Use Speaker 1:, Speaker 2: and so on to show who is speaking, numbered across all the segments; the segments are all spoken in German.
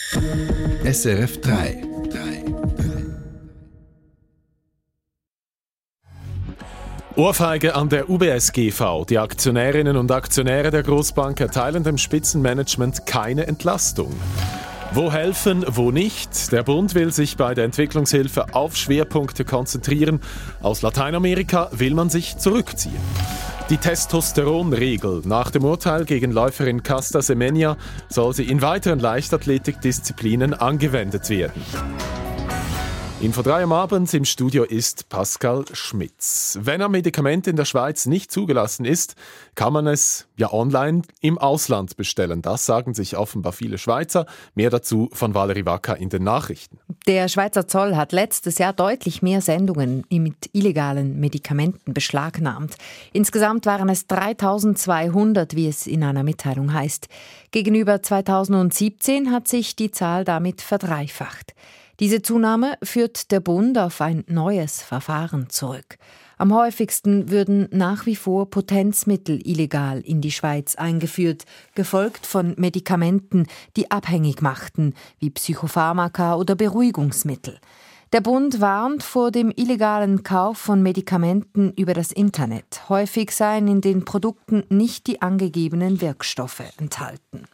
Speaker 1: SRF 3.
Speaker 2: Ohrfeige an der UBS GV. Die Aktionärinnen und Aktionäre der Großbank erteilen dem Spitzenmanagement keine Entlastung. Wo helfen, wo nicht? Der Bund will sich bei der Entwicklungshilfe auf Schwerpunkte konzentrieren. Aus Lateinamerika will man sich zurückziehen. Die Testosteronregel. Nach dem Urteil gegen Läuferin Caster Semenya soll sie in weiteren Leichtathletikdisziplinen angewendet werden. Info 3 am Abend, im Studio ist Pascal Schmitz. Wenn ein Medikament in der Schweiz nicht zugelassen ist, kann man es ja online im Ausland bestellen. Das sagen sich offenbar viele Schweizer. Mehr dazu von Valerie Wacker in den Nachrichten.
Speaker 3: Der Schweizer Zoll hat letztes Jahr deutlich mehr Sendungen mit illegalen Medikamenten beschlagnahmt. Insgesamt waren es 3200, wie es in einer Mitteilung heißt. Gegenüber 2017 hat sich die Zahl damit verdreifacht. Diese Zunahme führt der Bund auf ein neues Verfahren zurück. Am häufigsten würden nach wie vor Potenzmittel illegal in die Schweiz eingeführt, gefolgt von Medikamenten, die abhängig machten, wie Psychopharmaka oder Beruhigungsmittel. Der Bund warnt vor dem illegalen Kauf von Medikamenten über das Internet. Häufig seien in den Produkten nicht die angegebenen Wirkstoffe enthalten.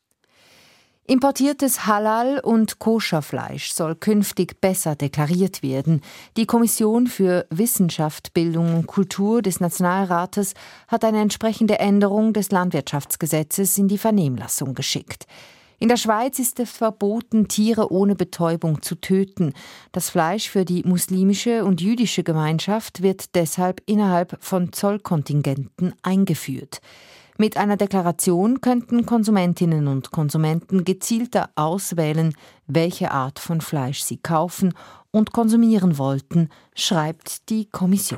Speaker 3: Importiertes Halal- und Koscherfleisch soll künftig besser deklariert werden. Die Kommission für Wissenschaft, Bildung und Kultur des Nationalrates hat eine entsprechende Änderung des Landwirtschaftsgesetzes in die Vernehmlassung geschickt. In der Schweiz ist es verboten, Tiere ohne Betäubung zu töten. Das Fleisch für die muslimische und jüdische Gemeinschaft wird deshalb innerhalb von Zollkontingenten eingeführt. Mit einer Deklaration könnten Konsumentinnen und Konsumenten gezielter auswählen, welche Art von Fleisch sie kaufen und konsumieren wollten, schreibt die Kommission.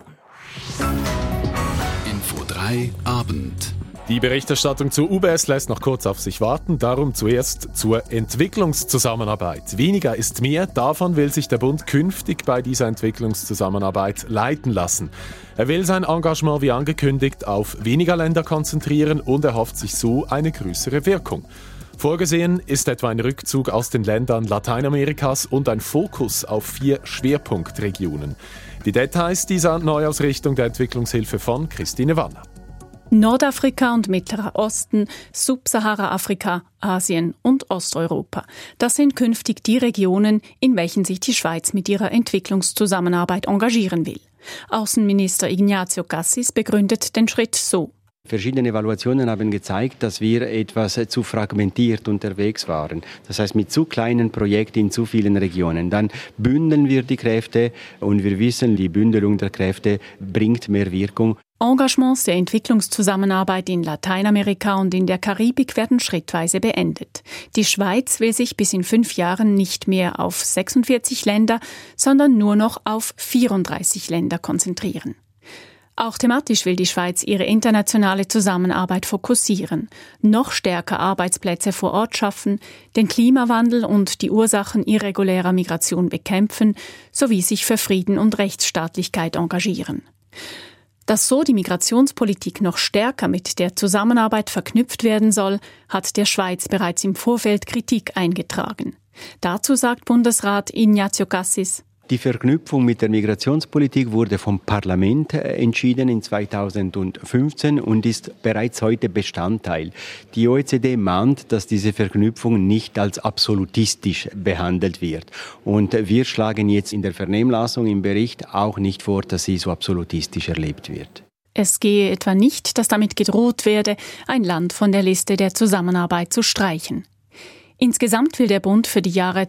Speaker 1: Info 3 Abend.
Speaker 2: Die Berichterstattung zur UBS lässt noch kurz auf sich warten, darum zuerst zur Entwicklungszusammenarbeit. Weniger ist mehr, davon will sich der Bund künftig bei dieser Entwicklungszusammenarbeit leiten lassen. Er will sein Engagement wie angekündigt auf weniger Länder konzentrieren und erhofft sich so eine größere Wirkung. Vorgesehen ist etwa ein Rückzug aus den Ländern Lateinamerikas und ein Fokus auf 4 Schwerpunktregionen. Die Details dieser Neuausrichtung der Entwicklungshilfe von Christine Wanner.
Speaker 4: Nordafrika und Mittlerer Osten, Subsahara-Afrika, Asien und Osteuropa. Das sind künftig die Regionen, in welchen sich die Schweiz mit ihrer Entwicklungszusammenarbeit engagieren will. Außenminister Ignazio Cassis begründet den Schritt so.
Speaker 5: Verschiedene Evaluationen haben gezeigt, dass wir etwas zu fragmentiert unterwegs waren. Das heißt, mit zu kleinen Projekten in zu vielen Regionen. Dann bündeln wir die Kräfte und wir wissen, die Bündelung der Kräfte bringt mehr Wirkung.
Speaker 4: Engagements der Entwicklungszusammenarbeit in Lateinamerika und in der Karibik werden schrittweise beendet. Die Schweiz will sich bis in 5 Jahren nicht mehr auf 46 Länder, sondern nur noch auf 34 Länder konzentrieren. Auch thematisch will die Schweiz ihre internationale Zusammenarbeit fokussieren, noch stärker Arbeitsplätze vor Ort schaffen, den Klimawandel und die Ursachen irregulärer Migration bekämpfen, sowie sich für Frieden und Rechtsstaatlichkeit engagieren. Dass so die Migrationspolitik noch stärker mit der Zusammenarbeit verknüpft werden soll, hat der Schweiz bereits im Vorfeld Kritik eingetragen. Dazu sagt Bundesrat Ignazio Cassis:
Speaker 5: Die Verknüpfung mit der Migrationspolitik wurde vom Parlament entschieden in 2015 und ist bereits heute Bestandteil. Die OECD mahnt, dass diese Verknüpfung nicht als absolutistisch behandelt wird. Und wir schlagen jetzt in der Vernehmlassung im Bericht auch nicht vor, dass sie so absolutistisch erlebt wird.
Speaker 4: Es gehe etwa nicht, dass damit gedroht werde, ein Land von der Liste der Zusammenarbeit zu streichen. Insgesamt will der Bund für die Jahre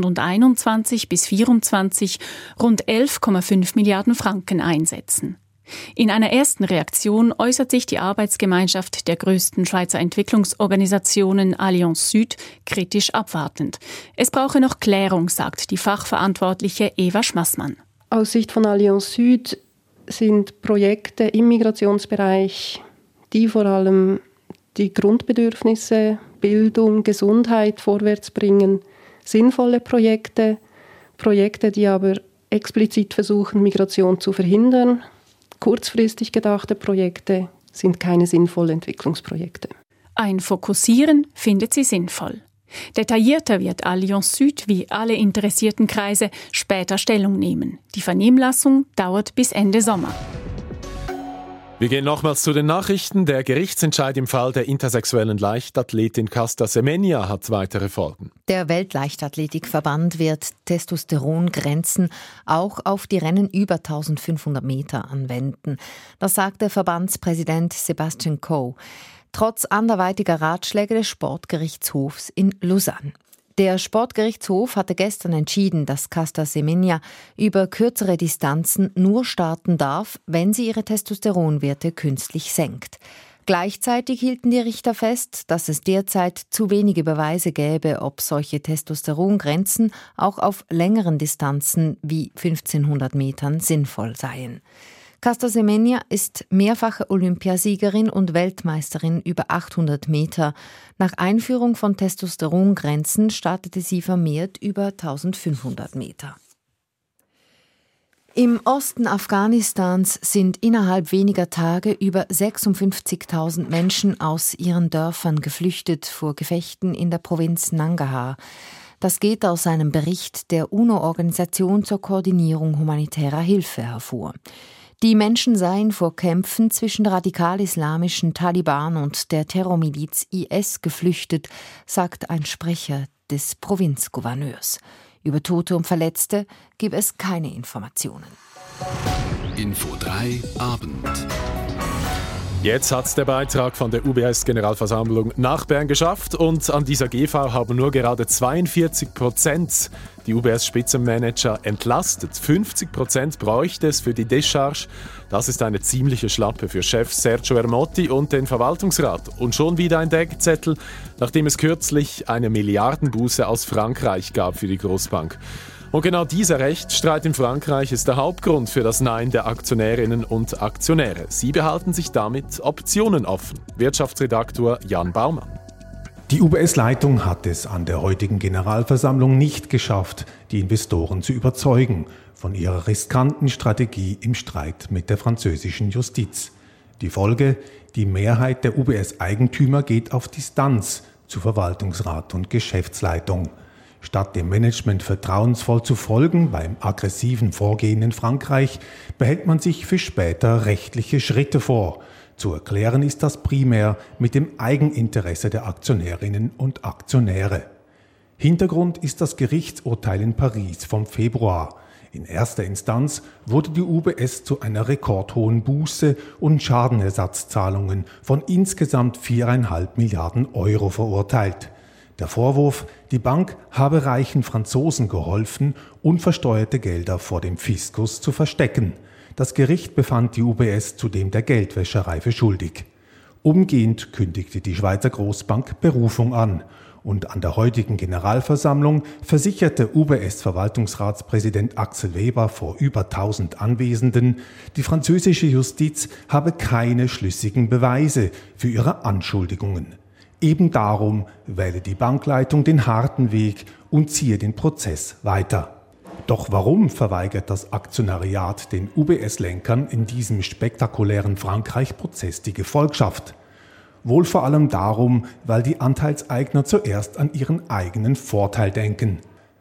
Speaker 4: 2021 bis 2024 rund 11,5 Milliarden Franken einsetzen. In einer ersten Reaktion äußert sich die Arbeitsgemeinschaft der größten Schweizer Entwicklungsorganisationen Allianz Süd kritisch abwartend. Es brauche noch Klärung, sagt die Fachverantwortliche Eva Schmassmann.
Speaker 6: Aus Sicht von Allianz Süd sind Projekte im Migrationsbereich, die vor allem die Grundbedürfnisse, Bildung, Gesundheit vorwärts bringen, sinnvolle Projekte, die aber explizit versuchen, Migration zu verhindern. Kurzfristig gedachte Projekte sind keine sinnvollen Entwicklungsprojekte.
Speaker 4: Ein Fokussieren findet sie sinnvoll. Detaillierter wird Allianz Süd wie alle interessierten Kreise später Stellung nehmen. Die Vernehmlassung dauert bis Ende Sommer.
Speaker 2: Wir gehen nochmals zu den Nachrichten. Der Gerichtsentscheid im Fall der intersexuellen Leichtathletin Caster Semenya hat weitere Folgen.
Speaker 3: Der Weltleichtathletikverband wird Testosterongrenzen auch auf die Rennen über 1500 Meter anwenden. Das sagt der Verbandspräsident Sebastian Coe, trotz anderweitiger Ratschläge des Sportgerichtshofs in Lausanne. Der Sportgerichtshof hatte gestern entschieden, dass Caster Semenya über kürzere Distanzen nur starten darf, wenn sie ihre Testosteronwerte künstlich senkt. Gleichzeitig hielten die Richter fest, dass es derzeit zu wenige Beweise gäbe, ob solche Testosterongrenzen auch auf längeren Distanzen wie 1500 Metern sinnvoll seien. Caster Semenya ist mehrfache Olympiasiegerin und Weltmeisterin über 800 Meter. Nach Einführung von Testosterongrenzen startete sie vermehrt über 1500 Meter. Im Osten Afghanistans sind innerhalb weniger Tage über 56.000 Menschen aus ihren Dörfern geflüchtet vor Gefechten in der Provinz Nangarhar. Das geht aus einem Bericht der UNO-Organisation zur Koordinierung humanitärer Hilfe hervor. Die Menschen seien vor Kämpfen zwischen der radikal-islamischen Taliban und der Terrormiliz IS geflüchtet, sagt ein Sprecher des Provinzgouverneurs. Über Tote und Verletzte gibt es keine Informationen.
Speaker 1: Info 3 Abend.
Speaker 2: Jetzt hat es der Beitrag von der UBS-Generalversammlung nach Bern geschafft und an dieser GV haben nur gerade 42% die UBS-Spitzenmanager entlastet. 50% bräuchte es für die Décharge. Das ist eine ziemliche Schlappe für Chef Sergio Ermotti und den Verwaltungsrat. Und schon wieder ein Deckzettel, nachdem es kürzlich eine Milliardenbuße aus Frankreich gab für die Großbank. Und genau dieser Rechtsstreit in Frankreich ist der Hauptgrund für das Nein der Aktionärinnen und Aktionäre. Sie behalten sich damit Optionen offen. Wirtschaftsredaktor Jan Baumann.
Speaker 7: Die UBS-Leitung hat es an der heutigen Generalversammlung nicht geschafft, die Investoren zu überzeugen von ihrer riskanten Strategie im Streit mit der französischen Justiz. Die Folge: Die Mehrheit der UBS-Eigentümer geht auf Distanz zu Verwaltungsrat und Geschäftsleitung. Statt dem Management vertrauensvoll zu folgen beim aggressiven Vorgehen in Frankreich, behält man sich für später rechtliche Schritte vor. Zu erklären ist das primär mit dem Eigeninteresse der Aktionärinnen und Aktionäre. Hintergrund ist das Gerichtsurteil in Paris vom Februar. In erster Instanz wurde die UBS zu einer rekordhohen Buße und Schadenersatzzahlungen von insgesamt 4,5 Milliarden Euro verurteilt. Der Vorwurf, die Bank habe reichen Franzosen geholfen, unversteuerte Gelder vor dem Fiskus zu verstecken. Das Gericht befand die UBS zudem der Geldwäscherei für schuldig. Umgehend kündigte die Schweizer Großbank Berufung an. Und an der heutigen Generalversammlung versicherte UBS-Verwaltungsratspräsident Axel Weber vor über 1000 Anwesenden, die französische Justiz habe keine schlüssigen Beweise für ihre Anschuldigungen. Eben darum wähle die Bankleitung den harten Weg und ziehe den Prozess weiter. Doch warum verweigert das Aktionariat den UBS-Lenkern in diesem spektakulären Frankreich-Prozess die Gefolgschaft? Wohl vor allem darum, weil die Anteilseigner zuerst an ihren eigenen Vorteil denken.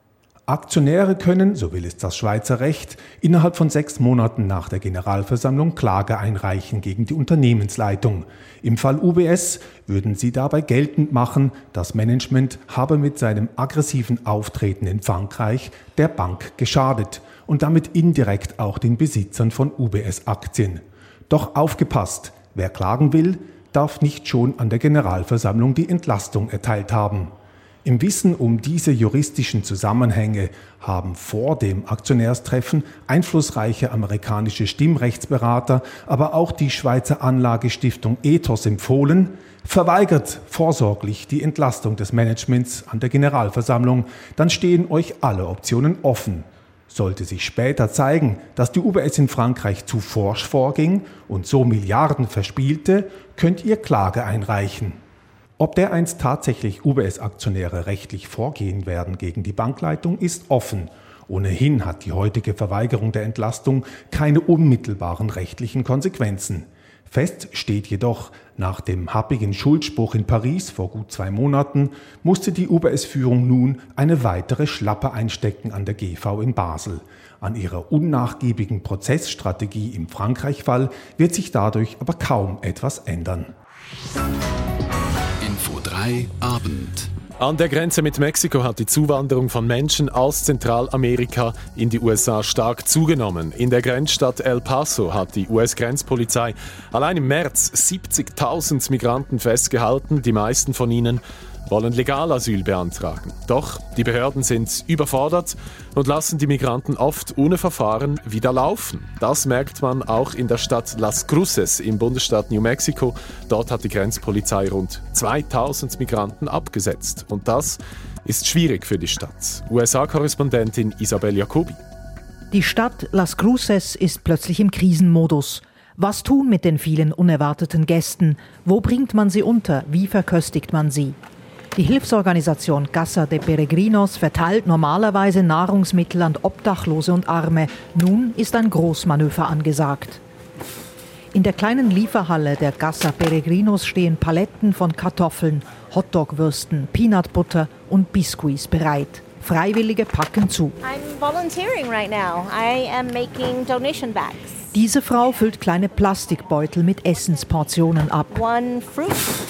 Speaker 7: Aktionäre können, so will es das Schweizer Recht, innerhalb von 6 Monaten nach der Generalversammlung Klage einreichen gegen die Unternehmensleitung. Im Fall UBS würden sie dabei geltend machen, das Management habe mit seinem aggressiven Auftreten in Frankreich der Bank geschadet und damit indirekt auch den Besitzern von UBS-Aktien. Doch aufgepasst, wer klagen will, darf nicht schon an der Generalversammlung die Entlastung erteilt haben. Im Wissen um diese juristischen Zusammenhänge haben vor dem Aktionärstreffen einflussreiche amerikanische Stimmrechtsberater, aber auch die Schweizer Anlagestiftung Ethos empfohlen, verweigert vorsorglich die Entlastung des Managements an der Generalversammlung, dann stehen euch alle Optionen offen. Sollte sich später zeigen, dass die UBS in Frankreich zu forsch vorging und so Milliarden verspielte, könnt ihr Klage einreichen. Ob dereinst tatsächlich UBS-Aktionäre rechtlich vorgehen werden gegen die Bankleitung, ist offen. Ohnehin hat die heutige Verweigerung der Entlastung keine unmittelbaren rechtlichen Konsequenzen. Fest steht jedoch, nach dem happigen Schuldspruch in Paris vor gut 2 Monaten musste die UBS-Führung nun eine weitere Schlappe einstecken an der GV in Basel. An ihrer unnachgiebigen Prozessstrategie im Frankreich-Fall wird sich dadurch aber kaum etwas ändern.
Speaker 1: Info 3 Abend.
Speaker 2: An der Grenze mit Mexiko hat die Zuwanderung von Menschen aus Zentralamerika in die USA stark zugenommen. In der Grenzstadt El Paso hat die US-Grenzpolizei allein im März 70.000 Migranten festgehalten. Die meisten von ihnen wollen Legalasyl beantragen. Doch die Behörden sind überfordert und lassen die Migranten oft ohne Verfahren wieder laufen. Das merkt man auch in der Stadt Las Cruces im Bundesstaat New Mexico. Dort hat die Grenzpolizei rund 2000 Migranten abgesetzt. Und das ist schwierig für die Stadt. USA-Korrespondentin Isabel Jacobi.
Speaker 8: Die Stadt Las Cruces ist plötzlich im Krisenmodus. Was tun mit den vielen unerwarteten Gästen? Wo bringt man sie unter? Wie verköstigt man sie? Die Hilfsorganisation Casa de Peregrinos verteilt normalerweise Nahrungsmittel an Obdachlose und Arme. Nun ist ein Großmanöver angesagt. In der kleinen Lieferhalle der Casa Peregrinos stehen Paletten von Kartoffeln, Hotdog-Würsten, Peanut Butter und Biscuits bereit. Freiwillige packen zu.
Speaker 9: I'm volunteering right now. I am making donation bags.
Speaker 8: Diese Frau füllt kleine Plastikbeutel mit Essensportionen ab.
Speaker 9: One fruit,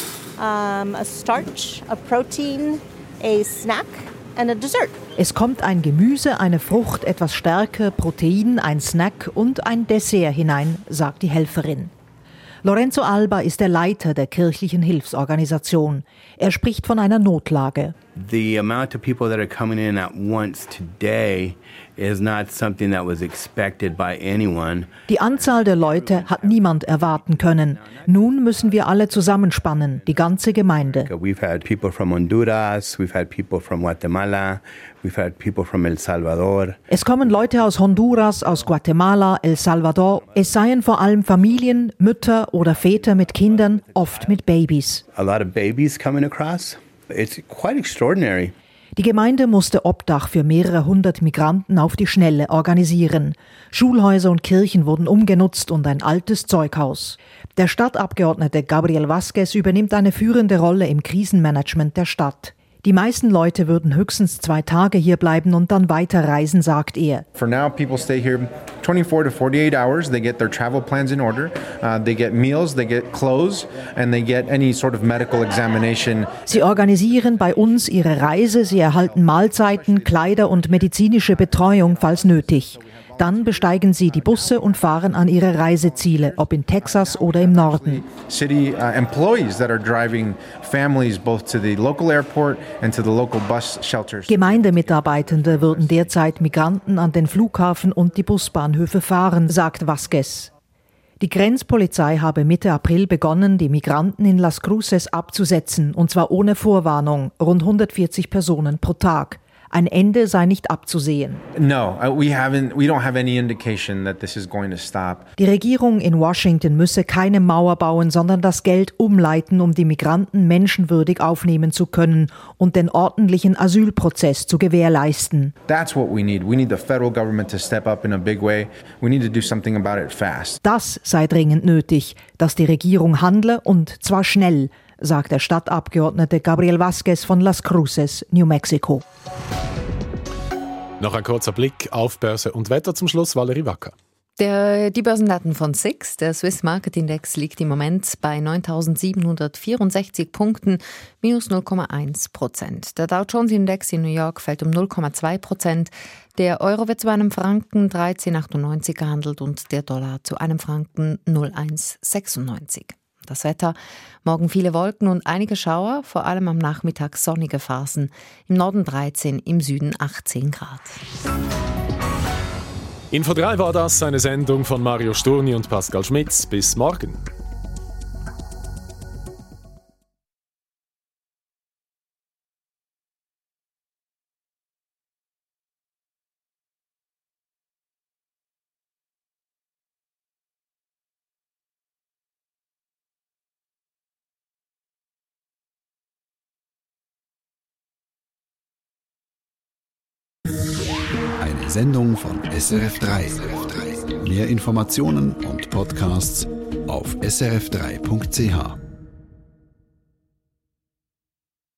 Speaker 9: a starch, a protein, a snack and a dessert.
Speaker 8: Es kommt ein Gemüse, eine Frucht, etwas Stärke, Protein, ein Snack und ein Dessert hinein, sagt die Helferin. Lorenzo Alba ist der Leiter der kirchlichen Hilfsorganisation. Er spricht von einer Notlage.
Speaker 10: The amount of people that are coming in at once today is not something that was expected by anyone.
Speaker 8: Die Anzahl der Leute hat niemand erwarten können. Nun müssen wir alle zusammenspannen, die ganze Gemeinde.
Speaker 10: We've had people from Honduras, we've had people from Guatemala, we've had people from El Salvador.
Speaker 8: Es kommen Leute aus Honduras, aus Guatemala, El Salvador. Es seien vor allem Familien, Mütter oder Väter mit Kindern, oft mit Babys.
Speaker 10: A lot of babies coming across. It's quite extraordinary.
Speaker 8: Die Gemeinde musste Obdach für mehrere hundert Migranten auf die Schnelle organisieren. Schulhäuser und Kirchen wurden umgenutzt und ein altes Zeughaus. Der Stadtabgeordnete Gabriel Vázquez übernimmt eine führende Rolle im Krisenmanagement der Stadt. Die meisten Leute würden höchstens 2 Tage hier bleiben und dann weiterreisen, sagt er.
Speaker 11: For now, people stay here 24 to 48 hours. They get their travel plans in order. They get meals, they get clothes, and they get any sort of medical examination.
Speaker 8: Sie organisieren bei uns ihre Reise. Sie erhalten Mahlzeiten, Kleider und medizinische Betreuung, falls nötig. Dann besteigen sie die Busse und fahren an ihre Reiseziele, ob in Texas oder im Norden.
Speaker 11: City employees that are driving families both to the local airport and to the local bus shelters.
Speaker 8: Gemeindemitarbeitende würden derzeit Migranten an den Flughafen und die Busbahnhöfe fahren, sagt Vázquez. Die Grenzpolizei habe Mitte April begonnen, die Migranten in Las Cruces abzusetzen, und zwar ohne Vorwarnung, rund 140 Personen pro Tag. Ein Ende sei nicht abzusehen.
Speaker 11: No, we don't have any indication that this is going to stop.
Speaker 8: Die Regierung in Washington müsse keine Mauer bauen, sondern das Geld umleiten, um die Migranten menschenwürdig aufnehmen zu können und den ordentlichen Asylprozess zu gewährleisten.
Speaker 11: That's what we need. We need the federal government to step up in a big way. We need to do something about it fast.
Speaker 8: Das sei dringend nötig, dass die Regierung handle, und zwar schnell, sagt der Stadtabgeordnete Gabriel Vázquez von Las Cruces, New Mexico.
Speaker 2: Noch ein kurzer Blick auf Börse und Wetter zum Schluss, Valerie Wacker.
Speaker 3: Die Börsendaten von SIX, der Swiss Market Index, liegt im Moment bei 9.764 Punkten, minus 0,1%. Der Dow Jones Index in New York fällt um 0,2%. Der Euro wird zu einem Franken 13,98 gehandelt und der Dollar zu einem Franken 0,196. Das Wetter: morgen viele Wolken und einige Schauer, vor allem am Nachmittag sonnige Phasen. Im Norden 13, im Süden 18 Grad.
Speaker 2: Info 3 war das, eine Sendung von Mario Sturni und Pascal Schmitz. Bis morgen.
Speaker 1: Eine Sendung von SRF 3. Mehr Informationen und Podcasts auf srf3.ch.